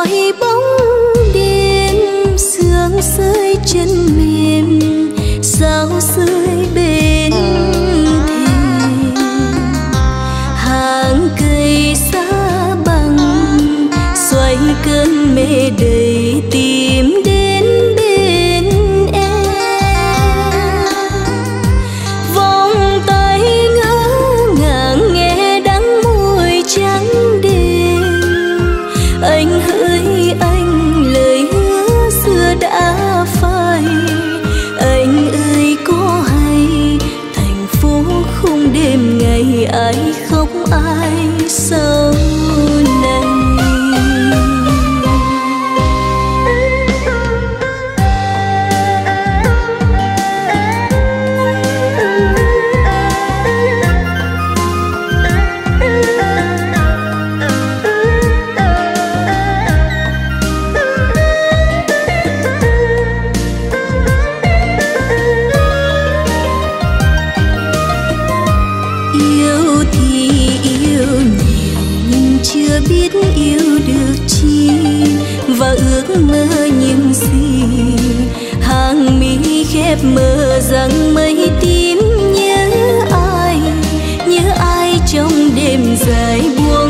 dõi bóng đêm sương rơi chân mềm sao rơi bên thềm hàng cây xa bằng xoay cơn mê đầy tìm đến bên em vòng tay ngỡ ngàng nghe đắng môi trắng đêm anh hỡi anh lời hứa xưa đã phai anh ơi có hay thành phố không đêm ngày ai khóc ai sau này. Yêu thì yêu nhiều nhưng chưa biết yêu được chi và ước mơ những gì hàng mi khép mờ rằng mây tím nhớ ai trong đêm dài buông